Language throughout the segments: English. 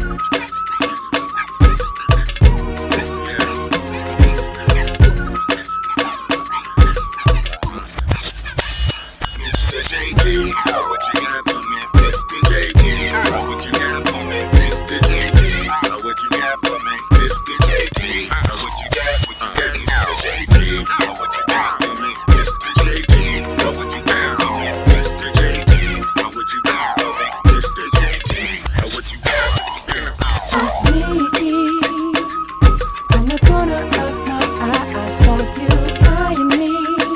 Mr. JT, what you got for me? Mr. JT, what you got for me? Mr. JT, what you got for me? Mr. JT, what you got? Mr. JT, what you got for me? Mr. JT, what you got for me? Mr. JT, what you got for me? Mr. JT, what you got? I'm sneaky. From the corner of my eye, I saw you eyeing me.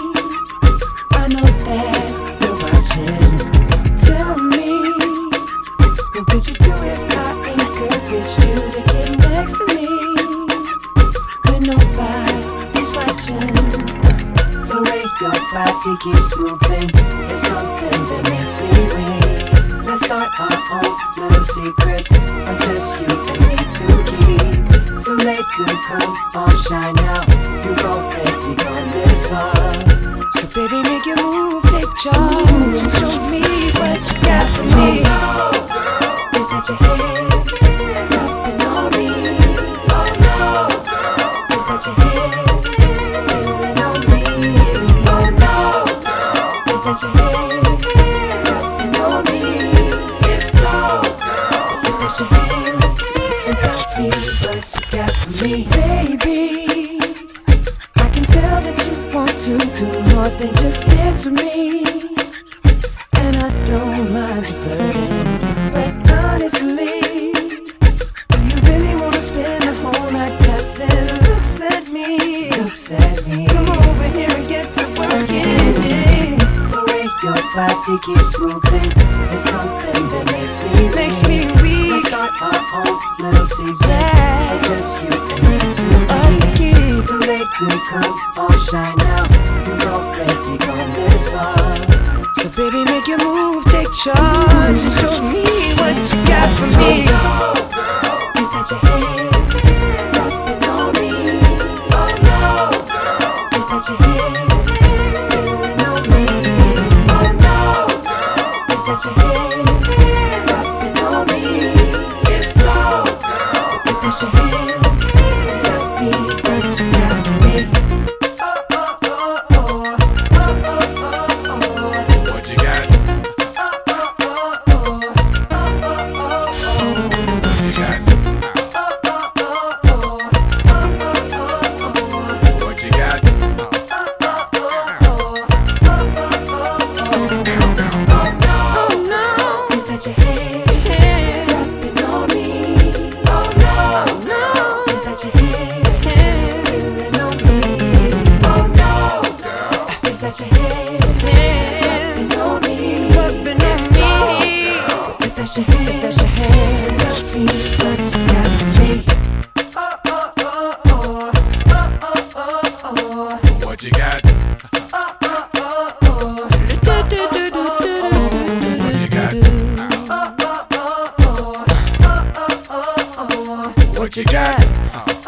I know that you're watching. Tell me, what would you do if I encouraged you to get next to me? When nobody's watching, the way your body keeps moving is something that makes me weak. Let's start our own little secrets for just you and me to keep. Too late to come on, shine now. You've already gone this far. So baby, make your move, take charge, and show me what you got for me. Is that your head rubbing on me? Oh no, girl. Is that your head feeling on me? Oh no, girl. Is that your head rubbing on me? If so, girl, put that's your hands and tell me what you got for me, baby. I can tell that you want to do more than just dance with me, and I don't mind you flirting, but honestly, do you really wanna spend the whole night passing looks at me? Come over here and get to working. The way your body keeps moving is something that makes me weak. Let's start our own little secrets for just you and me to keep. Too late to come on, shine now. You've already gone this far. So baby, make your move, take charge, and show me what you got for me. Oh no, girl. Is that your head rubbing on me? Oh no, girl. Is that your head feeling on me? Oh no, girl. Is that your head rubbing on me? If so, girl, put that's your hands and tell me what you got for me. Oh oh oh oh oh oh oh oh. What you got? Oh oh oh oh oh oh oh. What you got? Oh oh oh oh oh oh oh. What you got? Oh no, is that your head rubbing on me? Oh no, is that your head feeling on me? Oh no, girl, is that your head rubbing on me? If that's your head, tell me what you got for me. Oh oh oh oh oh oh oh oh. What you got? Oh oh oh oh. What you got? Oh oh oh oh oh oh oh. What you got?